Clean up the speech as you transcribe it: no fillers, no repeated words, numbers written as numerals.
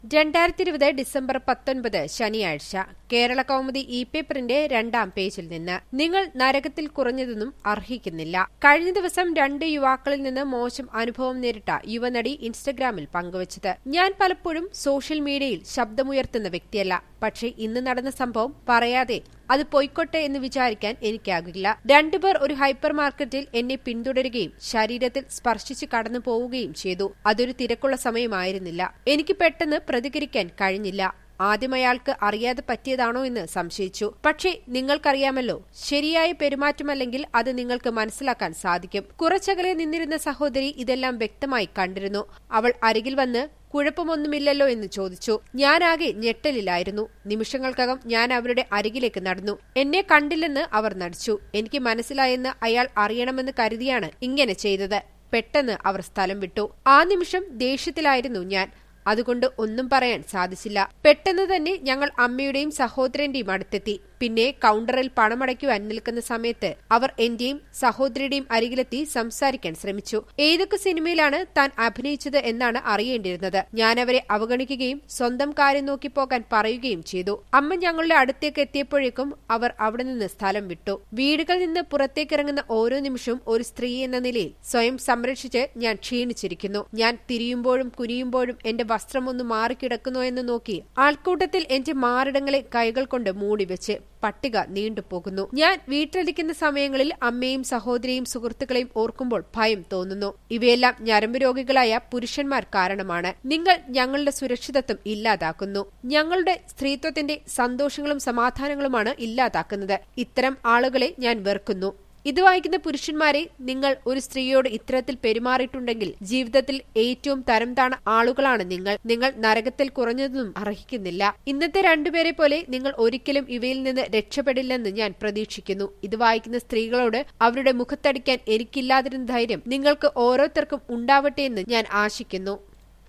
2020 December 19 ശനിയാഴ്ച കേരള കൗമുദി പേപ്പറിന്റെ 2ാം പേജിൽ നിന്ന് നിങ്ങൾ നരകത്തിൽ കുറഞ്ഞതൊന്നും അർഹിക്കുന്നില്ല. കഴിഞ്ഞ ദിവസം 2 യുവാക്കളിൽ നിന്ന് മോശം അനുഭവം നേരിട്ട യുവനടി ഇൻസ്റ്റഗ്രാമിൽ പങ്കുവച്ചത്. ഞാൻ പലപ്പോഴും സോഷ്യൽ മീഡിയയിൽ ശബ്ദമുയർത്തുന്ന വ്യക്തിയല്ല. പക്ഷേ ഇന്ന് നടന്ന സംഭവം പറയാതെ അത് പൊയ്ക്കൊട്ടെ എന്ന് വിചാരിക്കാൻ എനിക്കാകില്ല. 2 പേർ ഒരു ഹൈപ്പർ മാർക്കറ്റിൽ എന്നെ പിന്തുടരുകയും ശരീരത്തിൽ സ്പർശിച്ച് കടന്നു പോവുകയും ചെയ്തു. അതൊരു തിരക്കുള്ള സമയമായിരുന്നില്ല. എനിക്ക് പെട്ടെന്ന് പ്രതികരിക്കാൻ കഴിഞ്ഞില്ല. ആദ്യം അയാൾക്ക് അറിയാതെ പറ്റിയതാണോ എന്ന് സംശയിച്ചു. പക്ഷേ നിങ്ങൾക്കറിയാമല്ലോ, ശരിയായ പെരുമാറ്റമല്ലെങ്കിൽ അത് നിങ്ങൾക്ക് മനസ്സിലാക്കാൻ സാധിക്കും. കുറച്ചകലെ നിന്നിരുന്ന സഹോദരി ഇതെല്ലാം വ്യക്തമായി കണ്ടിരുന്നു. അവൾ അരികിൽ വന്ന് കുഴപ്പമൊന്നുമില്ലല്ലോ എന്ന് ചോദിച്ചു. ഞാനാകെ ഞെട്ടലിലായിരുന്നു. നിമിഷങ്ങൾക്കകം ഞാൻ അവരുടെ അരികിലേക്ക് നടന്നു. എന്നെ കണ്ടില്ലെന്ന് അവർ നടിച്ചു. എനിക്ക് മനസ്സിലായെന്ന് അയാൾ അറിയണമെന്ന് കരുതിയാണ് ഇങ്ങനെ ചെയ്തത്. പെട്ടെന്ന് അവർ സ്ഥലം വിട്ടു. ആ നിമിഷം ദേഷ്യത്തിലായിരുന്നു ഞാൻ. അതുകൊണ്ട് ഒന്നും പറയാൻ സാധിച്ചില്ല. പെട്ടെന്ന് തന്നെ ഞങ്ങൾ അമ്മയുടെയും സഹോദരന്റെയും അടുത്തെത്തി. പിന്നെ കൗണ്ടറിൽ പണമടയ്ക്കുവാൻ നിൽക്കുന്ന സമയത്ത് അവർ എന്റെയും സഹോദരിയുടെയും അരികിലെത്തി സംസാരിക്കാൻ ശ്രമിച്ചു. ഏതൊക്കെ സിനിമയിലാണ് താൻ അഭിനയിച്ചത് എന്നാണ് അറിയേണ്ടിയിരുന്നത്. ഞാൻ അവരെ അവഗണിക്കുകയും സ്വന്തം കാര്യം നോക്കി പോകാൻ പറയുകയും ചെയ്തു. അമ്മ ഞങ്ങളുടെ അടുത്തേക്ക് എത്തിയപ്പോഴേക്കും അവർ അവിടെ നിന്ന് സ്ഥലം വിട്ടു. വീടുകളിൽ നിന്ന് പുറത്തേക്കിറങ്ങുന്ന ഓരോ നിമിഷവും ഒരു സ്ത്രീ എന്ന നിലയിൽ സ്വയം സംരക്ഷിച്ച് ഞാൻ ക്ഷീണിച്ചിരിക്കുന്നു. ഞാൻ തിരിയുമ്പോഴും കുനിയുമ്പോഴും എന്റെ വസ്ത്രം ഒന്ന് മാറിക്കിടക്കുന്നോ എന്ന് നോക്കി ആൾക്കൂട്ടത്തിൽ എന്റെ മാറിടങ്ങളെ കൈകൾ കൊണ്ട് മൂടിവെച്ച് പട്ടിക നീണ്ടുപോകുന്നു. ഞാൻ വീട്ടിലിരിക്കുന്ന സമയങ്ങളിൽ അമ്മയും സഹോദരിയും സുഹൃത്തുക്കളെയും ഓർക്കുമ്പോൾ ഭയം തോന്നുന്നു. ഇവയെല്ലാം ഞരമ്പ് രോഗികളായ പുരുഷന്മാർ കാരണമാണ്. നിങ്ങൾ ഞങ്ങളുടെ സുരക്ഷിതത്വം ഇല്ലാതാക്കുന്നു. ഞങ്ങളുടെ സ്ത്രീത്വത്തിന്റെ സന്തോഷങ്ങളും സമാധാനങ്ങളുമാണ് ഇല്ലാതാക്കുന്നത്. ഇത്തരം ആളുകളെ ഞാൻ വെറുക്കുന്നു. ഇത് വായിക്കുന്ന പുരുഷന്മാരെ, നിങ്ങൾ ഒരു സ്ത്രീയോട് ഇത്തരത്തിൽ പെരുമാറിയിട്ടുണ്ടെങ്കിൽ ജീവിതത്തിൽ ഏറ്റവും തരം താണ ആളുകളാണ് നിങ്ങൾ. നിങ്ങൾ നരകത്തിൽ കുറഞ്ഞതൊന്നും അർഹിക്കുന്നില്ല. ഇന്നത്തെ 2 പേരെ പോലെ നിങ്ങൾ ഒരിക്കലും ഇവയിൽ നിന്ന് രക്ഷപ്പെടില്ലെന്ന് ഞാൻ പ്രതീക്ഷിക്കുന്നു. ഇത് വായിക്കുന്ന സ്ത്രീകളോട് അവരുടെ മുഖത്തടിക്കാൻ എനിക്കില്ലാതിരുന്ന ധൈര്യം നിങ്ങൾക്ക് ഓരോരുത്തർക്കും ഉണ്ടാവട്ടെ എന്ന് ഞാൻ ആശിക്കുന്നു.